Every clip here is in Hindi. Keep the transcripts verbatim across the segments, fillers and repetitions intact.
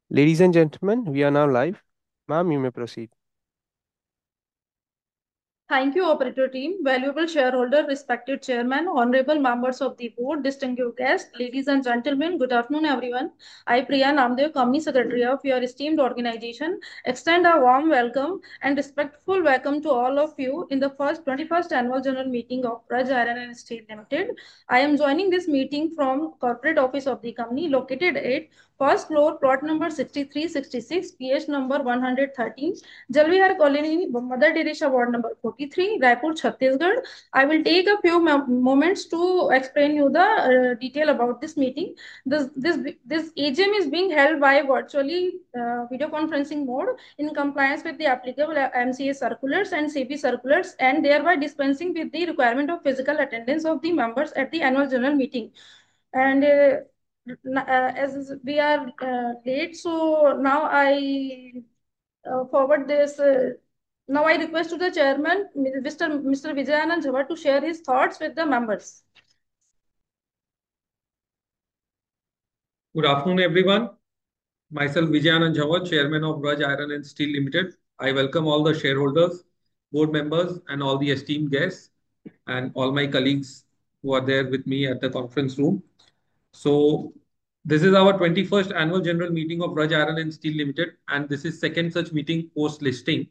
Ladies and gentlemen, we are now live. Ma'am, you may proceed. Thank you, operator team, valuable shareholder, respected chairman, honorable members of the board, distinguished guests, ladies and gentlemen, good afternoon, everyone. I, Priya Namdev, Company Secretary of your esteemed organization, extend a warm welcome and respectful welcome to all of you in the first twenty-first annual general meeting of Praj Iron and Steel Limited. I am joining this meeting from corporate office of the company located at first floor, plot number sixty-three sixty-six, P H number one hundred thirteen, Jalvihar Colony, Mother Teresa Ward number forty-three, Raipur, Chhattisgarh. I will take a few moments to explain you the uh, detail about this meeting. This this this A G M is being held by virtually uh, video conferencing mode in compliance with the applicable M C A circulars and C P circulars, and thereby dispensing with the requirement of physical attendance of the members at the annual general meeting. And uh, uh, as we are uh, late, so now I uh, forward this. Uh, now I request to the chairman, Mister Mister Vijayanand Jhawar, to share his thoughts with the members. Good afternoon, everyone. Myself, Vijayanand Jhawar, Chairman of Raj Iron and Steel Limited. I welcome all the shareholders, board members, and all the esteemed guests, and all my colleagues who are there with me at the conference room. So, this is our twenty-first annual general meeting of Raj Iron and Steel Limited, and this is second such meeting post listing.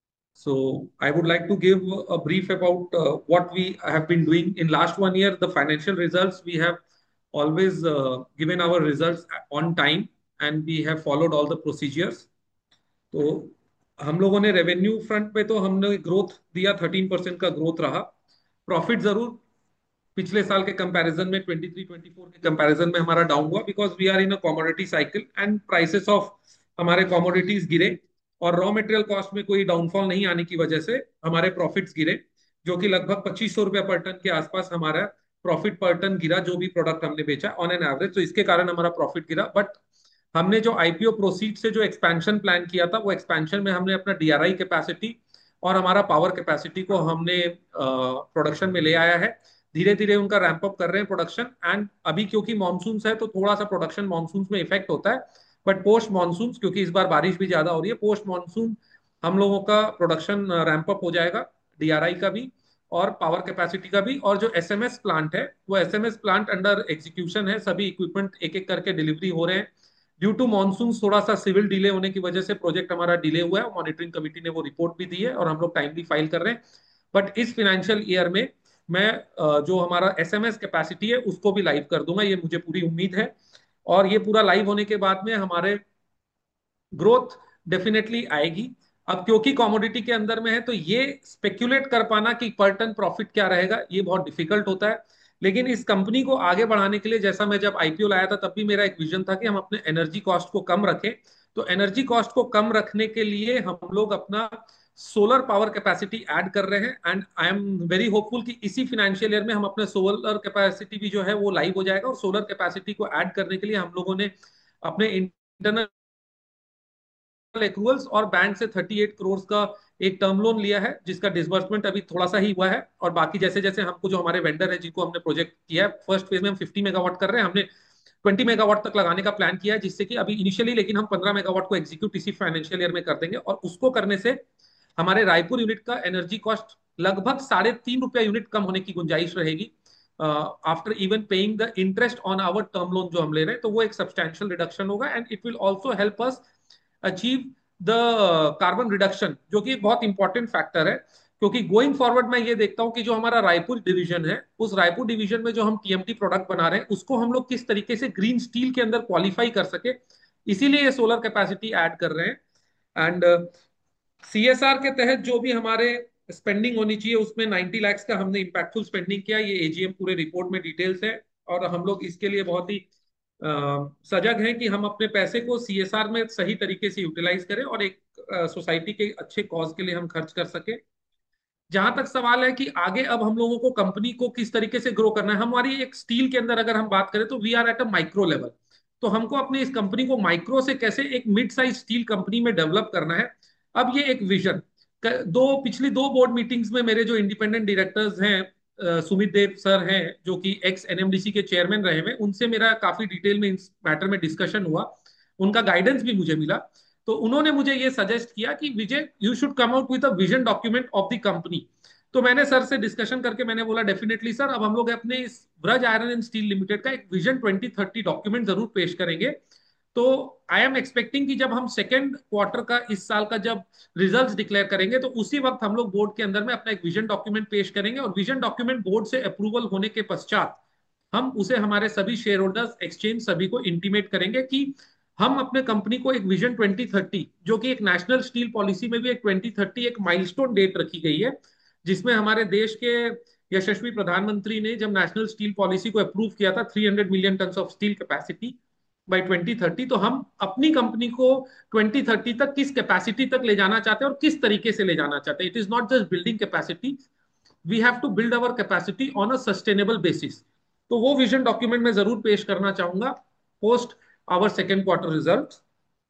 So, I would like to give a brief about uh, what we have been doing in last one year. The financial results, we have always uh, given our results on time and we have followed all the procedures. तो हम लोगों ने रेवेन्यू फ्रंट पे तो हमने ग्रोथ दिया, थर्टीन परसेंट का ग्रोथ रहा. प्रॉफिट जरूर पिछले साल के कंपैरिजन में ट्वेंटी थ्री ट्वेंटी फोर के कंपैरिजन में हमारा डाउन हुआ, because we are in a commodity cycle and prices of हमारे कमोडिटीज गिरे और रॉ मटेरियल कॉस्ट में कोई डाउनफॉल नहीं आने की वजह से हमारे प्रॉफिट्स गिरे, जो कि लगभग पच्चीस सौ रुपया पर टन के आसपास हमारा प्रॉफिट पर टन गिरा, जो भी प्रोडक्ट हमने बेचा ऑन एन एवरेज. तो इसके कारण हमारा प्रॉफिट गिरा. बट हमने जो आईपीओ प्रोसीड से जो एक्सपेंशन प्लान किया था, वो एक्सपेंशन में हमने अपना डीआरआई कैपेसिटी और हमारा पावर कैपेसिटी को हमने प्रोडक्शन में ले आया है. धीरे धीरे उनका रैंप अप कर रहे हैं प्रोडक्शन. एंड अभी क्योंकि मानसून है तो थोड़ा सा प्रोडक्शन मानसून में इफेक्ट होता है, बट पोस्ट मानसून, क्योंकि इस बार बारिश भी ज्यादा हो रही है, पोस्ट मानसून हम लोगों का प्रोडक्शन रैंप अप हो जाएगा, डीआरआई का भी और पावर कैपेसिटी का भी. और जो एसएमएस प्लांट है, वो एसएमएस प्लांट अंडर एग्जीक्यूशन है. सभी इक्विपमेंट एक एक करके डिलीवरी हो रहे हैं. ड्यू टू मानसून थोड़ा सा सिविल डिले होने की वजह से प्रोजेक्ट हमारा डिले हुआ है. मॉनिटरिंग कमिटी ने वो रिपोर्ट भी दी है और हम लोग टाइमली फाइल कर रहे हैं. बट इस फाइनेंशियल ईयर में मैं जो हमारा एसएमएस कैपेसिटी है उसको भी लाइव कर दूंगा, ये मुझे पूरी उम्मीद है. और ये पूरा लाइव होने के बाद में हमारे ग्रोथ डेफिनेटली आएगी. अब क्योंकि कमोडिटी के अंदर में है तो ये स्पेक्यूलेट कर पाना कि पर टन प्रॉफिट क्या रहेगा ये बहुत डिफिकल्ट होता है. लेकिन इस कंपनी को आगे बढ़ाने के लिए, जैसा मैं जब आईपीओ लाया था तब भी मेरा एक विजन था कि हम अपने एनर्जी कॉस्ट को कम रखें. तो एनर्जी कॉस्ट को कम रखने के लिए हम लोग अपना सोलर पावर कैपेसिटी ऐड कर रहे हैं. And I am very hopeful कि इसी फाइनेंशियल ईयर में हम अपने सोलर कैपेसिटी भी जो है वो लाइव हो जाएगा. और सोलर कैपेसिटी को ऐड करने के लिए हम लोगों ने अपने इंटरनल एक्रूअल्स और बैंक से अड़तीस करोड़ का एक टर्म लोन लिया है, जिसका डिसबर्समेंट अभी थोड़ा सा ही हुआ है. और बाकी जैसे जैसे हमको जो हमारे वेंडर है जिनको हमने प्रोजेक्ट किया है, फर्स्ट फेज में हम फिफ्टी मेगावाट कर रहे हैं, हमने ट्वेंटी मेगावाट तक लगाने का प्लान किया है, जिससे कि अभी इनिशियली लेकिन हम पंद्रह मेगावाट को एग्जीक्यूट इसी फाइनेंशियल ईयर में कर देंगे. और उसको करने से हमारे रायपुर यूनिट का एनर्जी कॉस्ट लगभग साढ़े तीन रुपया यूनिट कम होने की गुंजाइश रहेगी, after even paying the interest on our term loan जो हम ले रहे हैं. तो वो एक सब्सटैंशियल रिडक्शन होगा and it will also help us achieve the carbon reduction, जो कि एक बहुत इंपॉर्टेंट फैक्टर है. क्योंकि गोइंग फॉरवर्ड मैं ये देखता हूं कि जो हमारा रायपुर डिवीजन है, उस रायपुर डिवीजन में जो हम टीएमटी प्रोडक्ट बना रहे हैं उसको हम लोग किस तरीके से ग्रीन स्टील के अंदर क्वालिफाई कर सके, इसीलिए ये सोलर कैपेसिटी ऐड कर रहे हैं. एंड सीएसआर के तहत जो भी हमारे स्पेंडिंग होनी चाहिए उसमें नाइंटी लाख्स का हमने इम्पैक्टफुल स्पेंडिंग किया. ये एजीएम पूरे रिपोर्ट में डिटेल्स है और हम लोग इसके लिए बहुत ही Uh, सजग हैं कि हम अपने पैसे को सीएसआर में सही तरीके से यूटिलाइज करें और एक सोसाइटी uh, के अच्छे कॉज के लिए हम खर्च कर सके. जहां तक सवाल है कि आगे अब हम लोगों को कंपनी को किस तरीके से ग्रो करना है, हमारी एक स्टील के अंदर अगर हम बात करें तो we are at a micro level. तो हमको अपने इस कंपनी को माइक्रो से कैसे एक मिड साइज स्टील कंपनी में डेवलप करना है. अब ये एक विजन, दो पिछली दो बोर्ड मीटिंग्स में मेरे जो इंडिपेंडेंट डायरेक्टर्स हैं, सुमित देव सर हैं जो कि एक्स एनएमडीसी के चेयरमैन रहे हैं, उनसे मेरा काफी डिटेल में इस मैटर में डिस्कशन हुआ. उनका गाइडेंस भी मुझे मिला। तो उन्होंने मुझे ये सजेस्ट किया कि Vijay, you should come out with a vision document of the company. तो मैंने सर से डिस्कशन करके मैंने बोला डेफिनेटली सर, अब हम लोग अपने इस Braj iron and steel limited का एक विजन ट्वेंटी थर्टी डॉक्यूमेंट जरूर पेश करेंगे। तो आई एम एक्सपेक्टिंग कि जब हम सेकेंड क्वार्टर का इस साल का जब रिजल्ट्स डिक्लेयर करेंगे तो उसी वक्त हम लोग बोर्ड के अंदर में अपना एक विजन डॉक्यूमेंट पेश करेंगे, और विजन डॉक्यूमेंट बोर्ड से अप्रूवल होने के पश्चात हम उसे हमारे सभी शेयर होल्डर्स, एक्सचेंज सभी को इंटीमेट करेंगे कि हम अपने कंपनी को एक विजन ट्वेंटी थर्टी, जो कि एक नेशनल स्टील पॉलिसी में भी एक ट्वेंटी थर्टी एक माइलस्टोन डेट रखी गई है, जिसमें हमारे देश के यशस्वी प्रधानमंत्री ने जब नेशनल स्टील पॉलिसी को अप्रूव किया था three hundred million ton of steel capacity by twenty thirty, तो हम अपनी कंपनी को ट्वेंटी थर्टी तक किस कैपेसिटी तक ले जाना चाहते हैं और किस तरीके से ले जाना चाहते हैं। It is not just building capacity, we have to build our capacity on a sustainable basis. तो वो विजन डॉक्यूमेंट मैं जरूर पेश करना चाहूंगा post our second quarter result.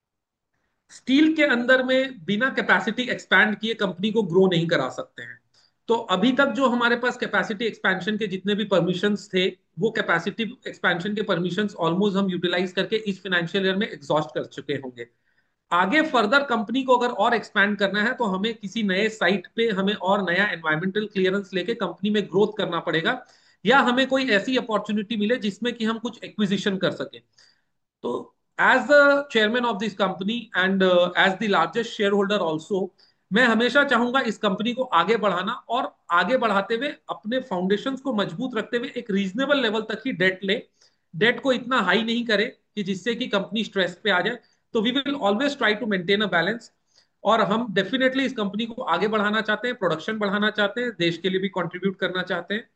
Steel के अंदर में बिना कैपेसिटी एक्सपैंड किए कंपनी को ग्रो नहीं करा सकते हैं। तो अभी तक जो हमारे पास कैपेसिटी एक्सपेंशन के जितने भी परमिशंस थे, वो कैपेसिटी एक्सपेंशन के परमिशंस ऑलमोस्ट हम यूटिलाइज करके इस फाइनेंशियल ईयर में एग्जॉस्ट कर चुके होंगे। आगे फर्दर कंपनी को अगर और एक्सपैंड करना है तो हमें किसी नए साइट पे हमें और नया एनवायरमेंटल क्लियरेंस लेके कंपनी में ग्रोथ करना पड़ेगा, या हमें कोई ऐसी अपॉर्चुनिटी मिले जिसमें कि हम कुछ एक्विजिशन कर सके। तो as the chairman of this company and as the largest shareholder also, मैं हमेशा चाहूंगा इस कंपनी को आगे बढ़ाना, और आगे बढ़ाते हुए अपने फाउंडेशंस को मजबूत रखते हुए एक रीजनेबल लेवल तक ही डेट ले। डेट को इतना हाई नहीं करे कि जिससे कि कंपनी स्ट्रेस पे आ जाए। तो we will always try to maintain a balance, और हम डेफिनेटली इस कंपनी को आगे बढ़ाना चाहते हैं, प्रोडक्शन बढ़ाना चाहते हैं, देश के लिए भी कंट्रीब्यूट करना चाहते हैं।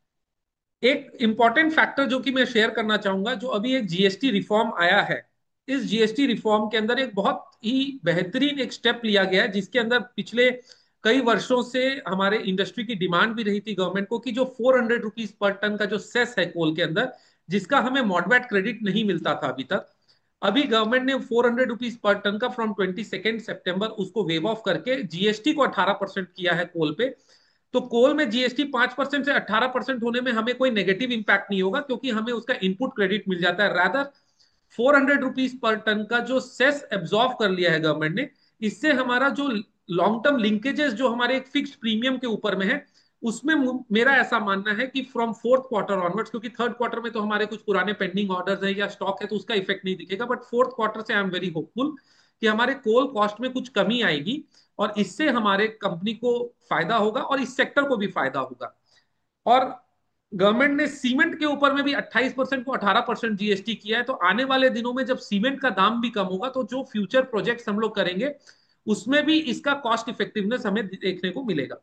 एक इंपॉर्टेंट फैक्टर जो कि मैं शेयर करना चाहूंगा, जो अभी एक जीएसटी रिफॉर्म आया है, इस जीएसटी रिफॉर्म के अंदर एक बहुत ही बेहतरीन एक स्टेप लिया गया है, जिसके अंदर पिछले कई वर्षों से हमारे इंडस्ट्री की डिमांड भी रही थी गवर्नमेंट को कि जो four hundred rupees per ton का जो सेस है कोल के अंदर, जिसका हमें मॉडवेट क्रेडिट नहीं मिलता था अभी तक, अभी गवर्नमेंट ने four hundred rupees per ton का फ्रॉम ट्वेंटी सेकेंड सेप्टेम्बर उसको वेव ऑफ करके जीएसटी को अठारह परसेंट किया है कोल पे। तो कोल में जीएसटी पांच परसेंट से अठारह परसेंट होने में हमें कोई नेगेटिव इंपैक्ट नहीं होगा, क्योंकि हमें उसका इनपुट क्रेडिट मिल जाता है। Rather four hundred rupees per ton का जो सेस एब्जॉर्व कर लिया है गवर्नमेंट ने, इससे हमारा जो लॉन्ग टर्म लिंकेजेस जो हमारे एक फिक्स्ड प्रीमियम के ऊपर में है, उसमें मेरा ऐसा मानना है कि फ्रॉम फोर्थ क्वार्टर ऑनवर्ड्स, क्योंकि थर्ड क्वार्टर में तो हमारे कुछ पुराने पेंडिंग ऑर्डर्स है या स्टॉक है तो उसका इफेक्ट नहीं दिखेगा, बट फोर्थ क्वार्टर से आई एम वेरी होपफुल कि हमारे कोल कॉस्ट में कुछ कमी आएगी, और इससे हमारे कंपनी को फायदा होगा और इस सेक्टर को भी फायदा होगा। और गवर्नमेंट ने सीमेंट के ऊपर में भी अट्ठाईस परसेंट को अठारह परसेंट जीएसटी किया है। तो आने वाले दिनों में जब सीमेंट का दाम भी कम होगा तो जो फ्यूचर प्रोजेक्ट्स हम लोग करेंगे उसमें भी इसका कॉस्ट इफेक्टिवनेस हमें देखने को मिलेगा,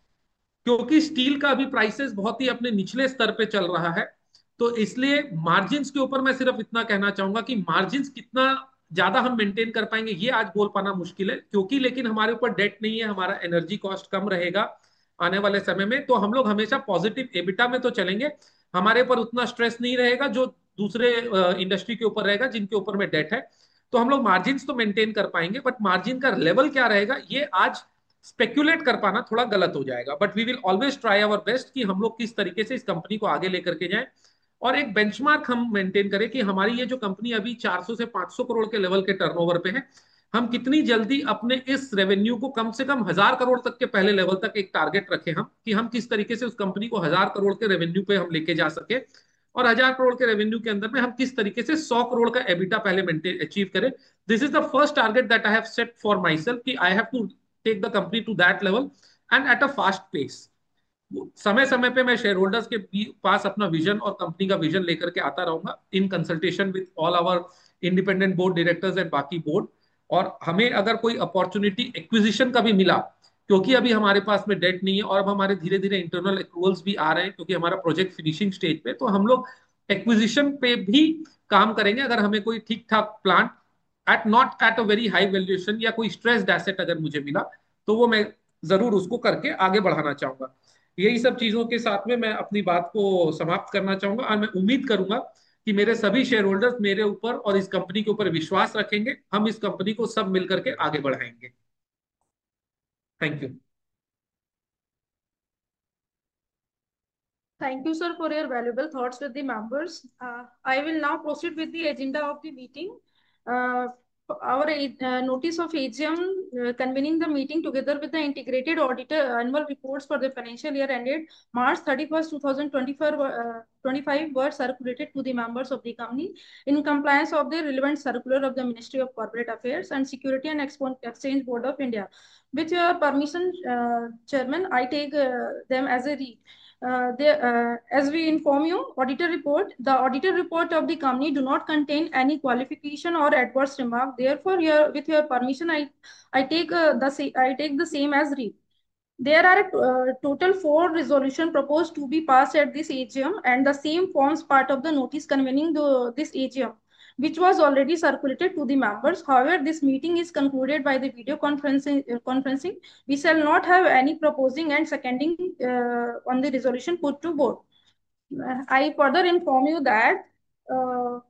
क्योंकि स्टील का अभी प्राइसेस बहुत ही अपने निचले स्तर पे चल रहा है। तो इसलिए मार्जिन के ऊपर मैं सिर्फ इतना कहना चाहूंगा कि मार्जिन कितना ज्यादा हम मेंटेन कर पाएंगे ये आज बोल पाना मुश्किल है, क्योंकि लेकिन हमारे ऊपर डेट नहीं है, हमारा एनर्जी कॉस्ट कम रहेगा आने वाले समय में, तो हम लोग हमेशा पॉजिटिव एबिटा में तो चलेंगे। हमारे ऊपर उतना स्ट्रेस नहीं रहेगा जो दूसरे इंडस्ट्री के ऊपर रहेगा जिनके ऊपर में डेट है। तो हम लोग मार्जिन तो मेंटेन कर पाएंगे, बट मार्जिन का लेवल क्या रहेगा ये आज स्पेक्यूलेट कर पाना थोड़ा गलत हो जाएगा। But we will always try our best कि हम लोग किस तरीके से इस कंपनी को आगे लेकर के जाएं, और एक बेंचमार्क हम मेंटेन करें कि हमारी ये जो कंपनी अभी चार सौ से पांच सौ करोड़ के लेवल के टर्नओवर पे है, हम कितनी जल्दी अपने इस रेवेन्यू को कम से कम हजार करोड़ तक के पहले लेवल तक एक टारगेट रखें हम, कि हम किस तरीके से उस कंपनी को हजार करोड़ के रेवेन्यू पे हम लेके जा सके, और हजार करोड़ के रेवेन्यू के अंदर में हम किस तरीके से सौ करोड़ का एबिटा पहले मेंटेन अचीव करें। This is the first target that I have set for myself, कि I have to take the company to that level and at a fast pace. समय समय पे मैं शेयर होल्डर्स के पास अपना विजन और कंपनी का विजन लेकर के आता रहूंगा in consultation with all our independent board directors and बाकी बोर्ड। और हमें अगर कोई अपॉर्चुनिटी एक्विजिशन का भी मिला, क्योंकि अभी हमारे पास में डेट नहीं है और अब हमारे धीरे धीरे इंटरनल एक्रूवल्स भी आ रहे हैं क्योंकि हमारा प्रोजेक्ट फिनिशिंग स्टेज पे, तो हम लोग एक्विजिशन पे भी काम करेंगे। अगर हमें कोई ठीक ठाक plant at not at a very high valuation या कोई स्ट्रेस्ड एसेट अगर मुझे मिला, तो वो मैं जरूर उसको करके आगे बढ़ाना चाहूंगा। यही सब चीजों के साथ में मैं अपनी बात को समाप्त करना चाहूंगा, और मैं उम्मीद करूंगा कि मेरे सभी शेयर होल्डर्स मेरे ऊपर और इस कंपनी के ऊपर विश्वास रखेंगे। हम इस कंपनी को सब मिलकर के आगे बढ़ाएंगे। Thank you. Thank you, sir, for your valuable thoughts with the members. Uh, I will now proceed with the agenda of the meeting. Uh, our uh, notice of A G M uh, convening the meeting together with the integrated auditor annual reports for the financial year ended March thirty-first, two thousand twenty-four, uh, twenty-five were circulated to the members of the company in compliance of the relevant circular of the Ministry of Corporate Affairs and Security and Exchange Board of India. With your permission, uh, Chairman, I take uh, them as a read. Uh, they, uh, as we inform you, auditor report, the auditor report of the company do not contain any qualification or adverse remark. Therefore, your, with your permission, I, I take uh, the I take the same as read. There are uh, total four resolution proposed to be passed at this A G M, and the same forms part of the notice convening the, this A G M, which was already circulated to the members. However, this meeting is concluded by the video conferencing. Uh, conferencing. We shall not have any proposing and seconding uh, on the resolution put to vote. Uh, I further inform you that uh,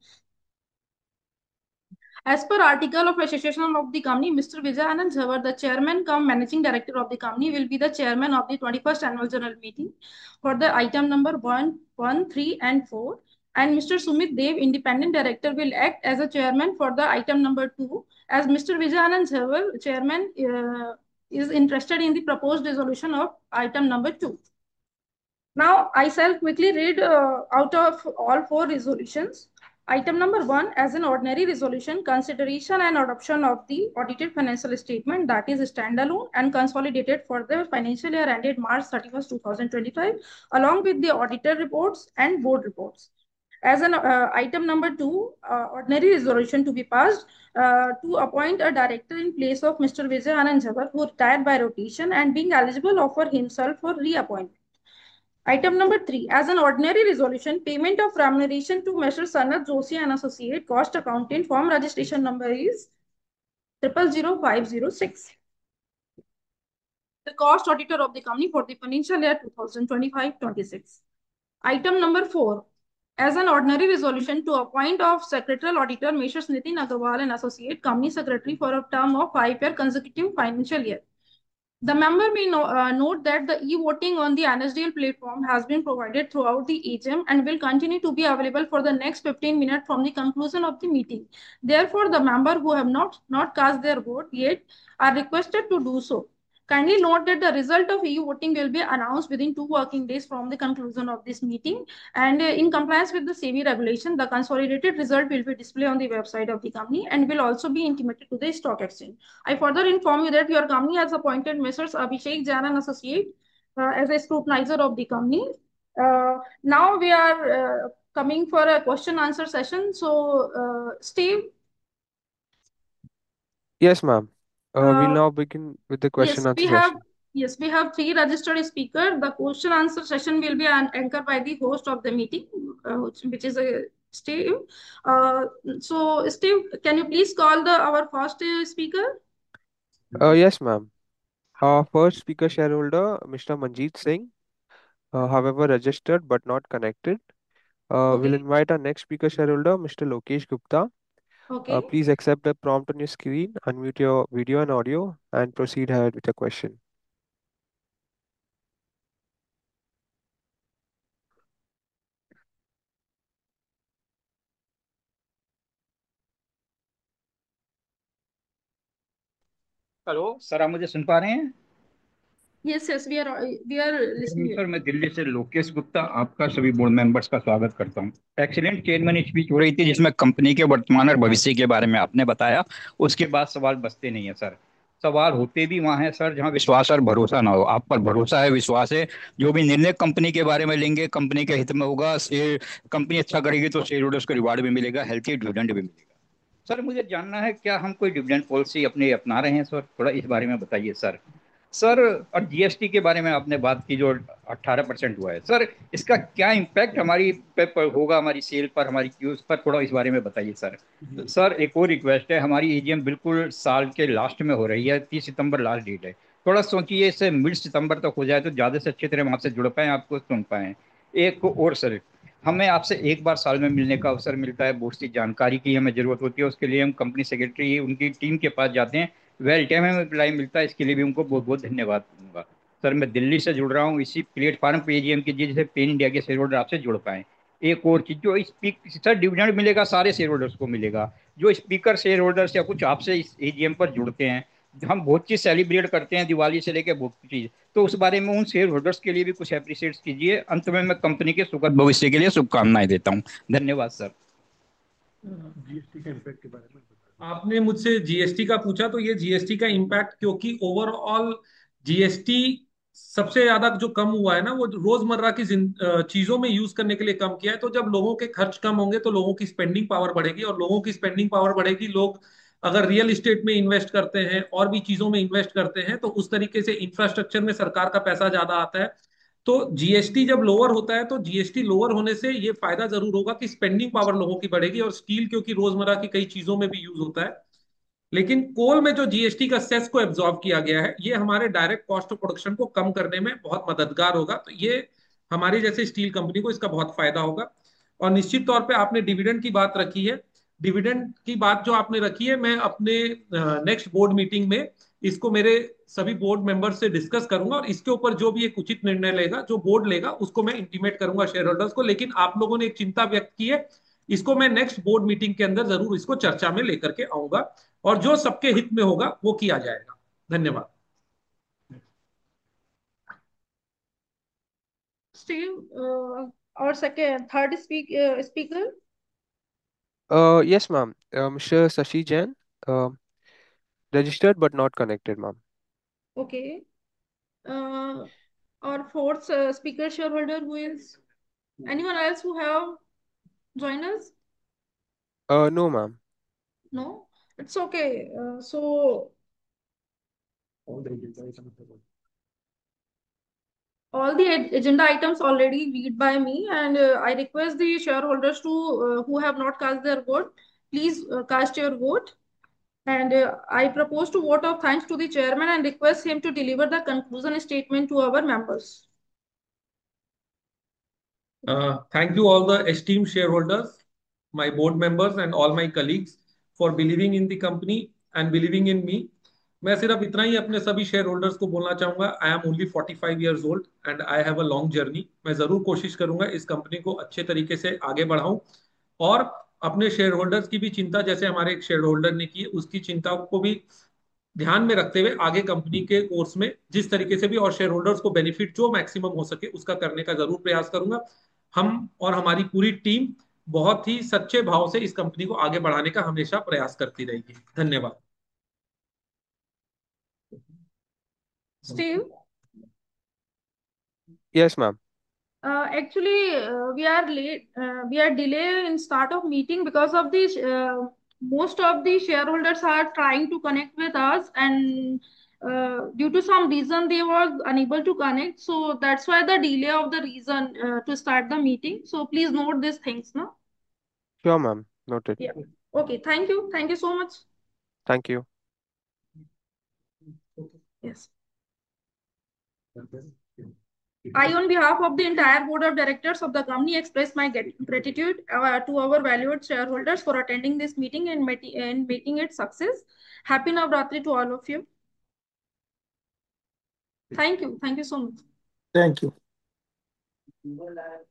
as per article of association of the company, Mister Vijay Anand Jhawar, the chairman cum managing director of the company, will be the chairman of the twenty-first annual general meeting for the item number one, one, three, and four. And Mister Sumit Dev, independent director, will act as a chairman for the item number two. As Mister Vijay Anand Jhawar, chairman, uh, is interested in the proposed resolution of item number two. Now, I shall quickly read uh, out of all four resolutions. Item number one, as an ordinary resolution, consideration and adoption of the audited financial statement that is standalone and consolidated for the financial year ended March thirty-first, two thousand twenty-five, along with the auditor reports and board reports. As an uh, item number two, uh, ordinary resolution to be passed uh, to appoint a director in place of Mister Vijay Anand Jhawar, who retired by rotation and being eligible offer himself for reappointment. Item number three, as an ordinary resolution, payment of remuneration to Mister Sanat Joshi and Associate, cost accountant, form registration number is triple zero five zero six. The cost auditor of the company for the financial year two thousand twenty-five twenty-six. Item number four, as an ordinary resolution to appoint of secretarial auditor Messrs Nitin Agarwal and Associate, company secretary for a term of five-year consecutive financial year. The member may know, uh, note that the e-voting on the N S D L platform has been provided throughout the A G M and will continue to be available for the next fifteen minutes from the conclusion of the meeting. Therefore, the member who have not, not cast their vote yet are requested to do so. Kindly note that the result of e-voting will be announced within two working days from the conclusion of this meeting. And uh, in compliance with the S E B I regulation, the consolidated result will be displayed on the website of the company and will also be intimated to the stock exchange. I further inform you that your company has appointed Messrs Abhishek Jain and Associate uh, as a scrutinizer of the company. Uh, now we are uh, coming for a question answer session. So, uh, Steve. Yes, ma'am. Uh, we'll Uh, now begin with the question yes, answer we have. session. Yes, we have three registered speakers. The question answer session will be an anchored by the host of the meeting, uh, which, which is a Steve. Uh, so, Steve, can you please call the our first uh, speaker? Uh, yes, ma'am. Our first speaker shareholder, Mister Manjeet Singh, uh, however registered but not connected. Uh, we'll Okay. invite our next speaker shareholder, Mister Lokesh Gupta. Okay. Uh, please accept the prompt on your screen, unmute your video and audio, and proceed ahead with the question. Hello sir, आप मुझे सुन पा रहे हैं? Yes, yes, we are we are listening. Sir, मैं दिल्ली से लोकेश गुप्ता आपका सभी बोर्ड मेंबर्स का स्वागत करता हूं। एक्सीलेंट चेयरमैन स्पीच हो रही थी जिसमें कंपनी के वर्तमान और भविष्य के बारे में आपने बताया। उसके बाद सवाल बचते नहीं है सर। सवाल होते भी वहां है सर जहां विश्वास और भरोसा ना हो। आप पर भरोसा है, विश्वास है। जो भी निर्णय कंपनी के बारे में लेंगे कंपनी के हित में होगा। शेयर कंपनी अच्छा करेगी तो शेयर होल्डर्स को रिवार्ड भी मिलेगा, हेल्थी डिविडेंड भी मिलेगा। सर, मुझे जानना है क्या हम कोई डिविडेंड पॉलिसी अपने अपना रहे हैं सर? थोड़ा इस बारे में बताइए सर। सर, और जीएसटी के बारे में आपने बात की जो अठारह परसेंट हुआ है सर, इसका क्या इम्पैक्ट हमारी पे पर होगा, हमारी सेल पर, हमारी क्यूज पर? थोड़ा इस बारे में बताइए सर। तो सर, एक और रिक्वेस्ट है, हमारी एजीएम बिल्कुल साल के लास्ट में हो रही है, तीस सितंबर लास्ट डेट है। थोड़ा सोचिए इससे मिड सितंबर तक हो जाए तो ज़्यादा से अच्छी तरह हम आपसे जुड़ पाएँ, आपको सुन पाएँ। एक और सर, हमें आपसे एक बार साल में मिलने का अवसर मिलता है, बहुत सी जानकारी की हमें ज़रूरत होती है, उसके लिए हम कंपनी सेक्रेटरी उनकी टीम के पास जाते हैं, वेल टाइम हमें रिप्लाई मिलता है, इसके लिए भी उनको बहुत बहुत धन्यवाद दूंगा। सर, मैं दिल्ली से जुड़ रहा हूँ, इसी प्लेटफार्म पे एजीएम की जिससे पेन इंडिया के शेयर होल्डर आपसे जुड़ पाएँ। एक और चीज़ जो इस सर डिविडेंड मिलेगा सारे शेयर होल्डर्स को मिलेगा, जो स्पीकर शेयर होल्डर्स या कुछ आपसे इस एजीएम पर जुड़ते हैं, हम बहुत चीज सेलिब्रेट करते हैं, दिवाली से लेकर बहुत चीज, तो उस बारे में उन शेयर होल्डर्स के लिए भी कुछ अप्रिशिएट कीजिए। अंत में मैं कंपनी के सुखद भविष्य के लिए शुभकामनाएं देता हूँ। धन्यवाद सर। जीएसटी का इम्पैक्ट के बारे में आपने मुझसे जीएसटी का पूछा, तो ये जीएसटी का इम्पैक्ट, क्योंकि ओवरऑल जीएसटी सबसे ज्यादा जो कम हुआ है ना, वो रोजमर्रा की जिन- अ, चीजों में यूज करने के लिए कम किया है। तो जब लोगों के खर्च कम होंगे तो लोगों की स्पेंडिंग पावर बढ़ेगी, और लोगों की स्पेंडिंग पावर बढ़ेगी, लोग अगर रियल इस्टेट में इन्वेस्ट करते हैं और भी चीजों में इन्वेस्ट करते हैं, तो उस तरीके से इंफ्रास्ट्रक्चर में सरकार का पैसा ज्यादा आता है। तो जीएसटी जब लोअर होता है, तो जीएसटी लोअर होने से ये फायदा जरूर होगा कि स्पेंडिंग पावर लोगों की बढ़ेगी, और स्टील क्योंकि रोजमर्रा की कई चीजों में भी यूज होता है। लेकिन कोल में जो जीएसटी का सेस को एब्जॉर्ब किया गया है, ये हमारे डायरेक्ट कॉस्ट ऑफ प्रोडक्शन को कम करने में बहुत मददगार होगा। तो ये हमारी जैसे स्टील कंपनी को इसका बहुत फायदा होगा। और निश्चित तौर पे आपने डिविडेंड की बात रखी है, डिविडेंड की बात जो आपने रखी है, मैं अपने नेक्स्ट बोर्ड मीटिंग में इसको मेरे सभी बोर्ड मेंबर से डिस्कस करूंगा, और इसके ऊपर जो भी एक उचित निर्णय लेगा, जो बोर्ड लेगा, उसको मैं इंटीमेट करूंगा शेयर होल्डर्स को। लेकिन आप लोगों ने एक चिंता व्यक्त की है, इसको मैं नेक्स्ट बोर्ड मीटिंग के अंदर जरूर इसको चर्चा में लेकर के आऊंगा, और जो सबके हित में होगा वो किया जाएगा। धन्यवाद। Steve, uh, our second, third speak, uh, speaker. Uh, yes, ma'am. Uh, mister Sashi Jain, uh, registered but not connected, ma'am. Okay. Uh, our fourth uh, speaker shareholder, who is anyone else who have joined us? Uh, no, ma'am. No, it's okay. Uh, so all the ag- agenda items already read by me, and uh, I request the shareholders to uh, who have not cast their vote, please uh, cast your vote. And uh, I propose to vote of thanks to the chairman and request him to deliver the conclusion statement to our members. Uh, thank you all the esteemed shareholders, my board members and all my colleagues for believing in the company and believing in me. मैं सिर्फ इतना ही अपने सभी शेयर होल्डर्स को बोलना चाहूंगा, I am only forty five years old and I have a long journey. मैं जरूर कोशिश करूंगा इस कंपनी को अच्छे तरीके से आगे बढ़ाऊं, और अपने शेयर होल्डर्स की भी चिंता, जैसे हमारे एक शेयर होल्डर ने की, उसकी चिंता को भी ध्यान में रखते हुए आगे कंपनी के कोर्स में जिस तरीके से भी और शेयर होल्डर्स को बेनिफिट जो मैक्सिमम हो सके उसका करने का जरूर प्रयास करूंगा। हम और हमारी पूरी टीम बहुत ही सच्चे भाव से इस कंपनी को आगे बढ़ाने का हमेशा प्रयास करती रहेगी। धन्यवाद। Steve, Yes, ma'am. uh, actually, uh, we are late. Uh, we are delay in start of meeting because of this. Uh, most of the shareholders are trying to connect with us, and uh, due to some reason they were unable to connect. So that's why the delay of the reason uh, to start the meeting. So please note these things, no? Sure, ma'am. Noted. Yeah. Okay. Thank you. Thank you so much. Thank you. Yes. I, on behalf of the entire board of directors of the company, express my gratitude uh, to our valued shareholders for attending this meeting and, and making it success. Happy Navratri to all of you. Thank you. Thank you so much. Thank you.